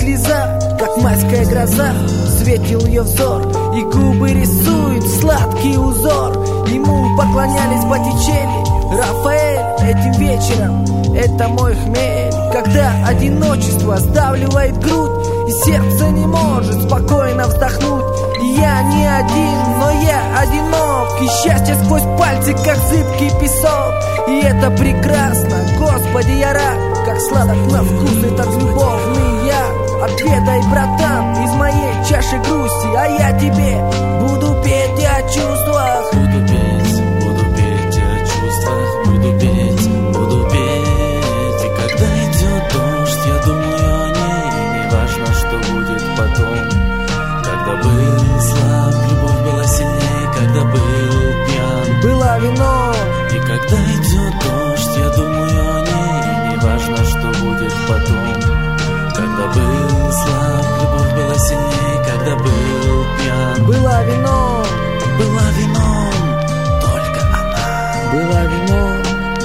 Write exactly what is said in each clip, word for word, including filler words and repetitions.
слеза, как майская гроза, светил ее взор, и губы рисуют сладкий узор. Ему поклонялись Боттичелли, Рафаэль этим вечером. Это мой хмель, когда одиночество сдавливает грудь, и сердце не может спокойно вздохнуть. И я не один, но я одинок, и счастье сквозь пальцы, как зыбкий песок. И это прекрасно, Господи, я рад, как сладок на вкус этот любовный я. Отведай, братан, из моей чаши грусти, а я тебе буду петь о чувствах. Буду петь, буду петь о чувствах, буду петь, буду петь. И когда идет дождь, я думаю о ней, и не важно, что будет потом. Когда был слаб, любовь была сильнее, когда был пьян, была вино. И когда идет дождь, я думаю о ней, и не важно, что будет потом. Когда был слаб, любовь была сильнее, когда был пьян, была вино. была вином, только она. Была вином.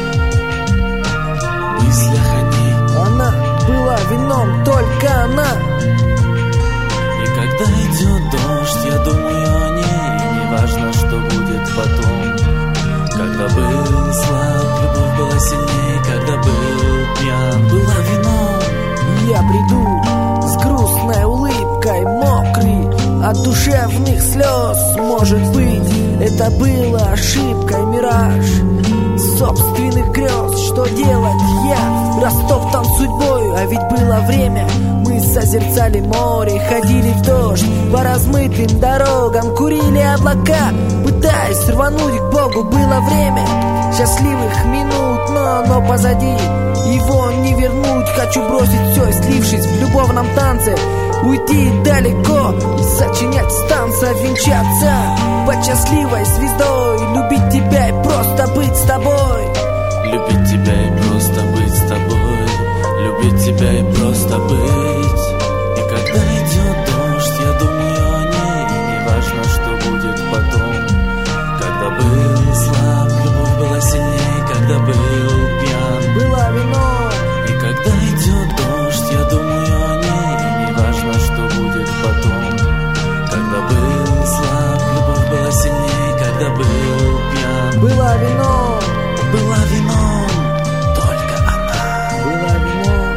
В мыслях о ней Она была вином, только она. И когда идет дождь, я думаю о ней, и не важно, что будет потом. Когда был слаб, любовь была сильнее, когда был пьян, была вином. Я приду с грустной улыбкой, мокрый от душевных слез. Может быть, это было ошибкой, мираж собственных грез. Что делать, я растоптан судьбою, а ведь было время. Мы созерцали море, ходили в дождь по размытым дорогам, курили облака, пытаясь рвануть к Богу. Было время счастливых минут, но оно позади, его не вернуть. Хочу бросить все и, слившись в любовном танце, уйти далеко и сочинять станца, венчаться под счастливой звездой, любить тебя и просто быть с тобой. Любить тебя и просто быть с тобой, любить тебя и просто быть. И когда идет дождь, я думаю о ней, и не важно, что будет потом. Когда был слаб, любовь была сильнее, когда был пьян, была вино. И когда идет дождь, я думаю о ней, и не важно, что будет потом. Когда был слаб, любовь была сильнее, когда был пьян, была вино. была вином, только она. Была вино.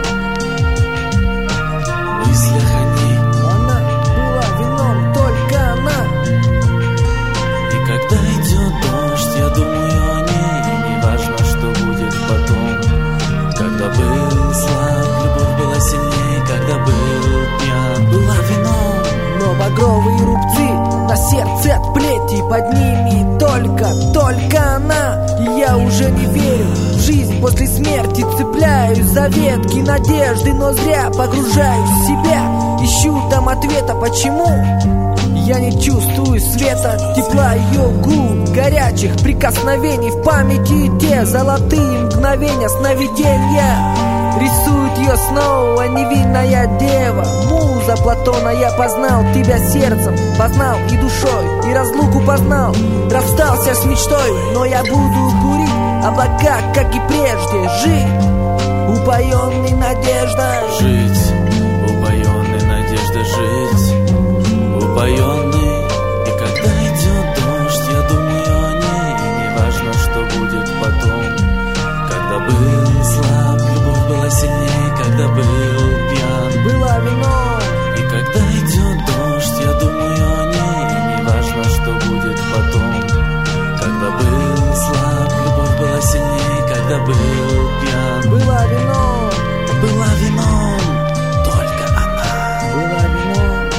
В мыслях о ней Она была вином, только она. И когда идет дождь, я думаю о ней, и не важно, что будет потом. Когда был слаб, любовь была сильнее, когда был пьян, была вином. Но багровые рубцы на сердце от плети, под ними только, только она. И я уже не верю в жизнь после смерти, цепляюсь за ветки надежды, но зря погружаюсь в себя, ищу там ответа, почему я не чувствую света, тепла ее губ, горячих прикосновений в памяти, те золотые мгновения сновидения. Рисует ее снова невинная дева, муза Платона. Я познал тебя сердцем, познал и душой, и разлуку познал, расстался с мечтой. Но я буду курить облака, как и прежде, жить упоенный надеждой. Жить, упоенный надеждой, жить упоенный. И когда идет дождь, я думаю о ней, и не важно, что будет потом. Когда был слаб, любовь была сильнее, когда был пьян, была вино. И когда идет дождь, я думаю о ней, и не важно, что будет потом. Когда был слаб, любовь была сильнее, когда был пьян, была вино. была вином, только она. Была вино.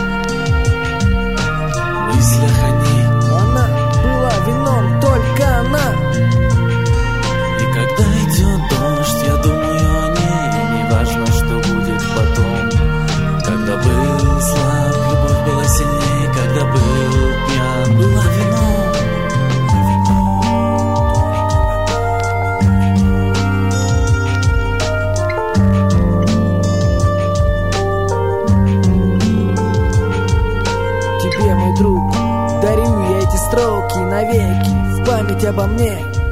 В мыслях о ней Она была вином, только она. И когда идет дождь, я думаю о ней, и не важно, что будет потом. Когда был слаб, любовь была сильнее, когда был пьян, была вином. Тебе, мой друг, дарю я эти строки навеки, в память обо мне.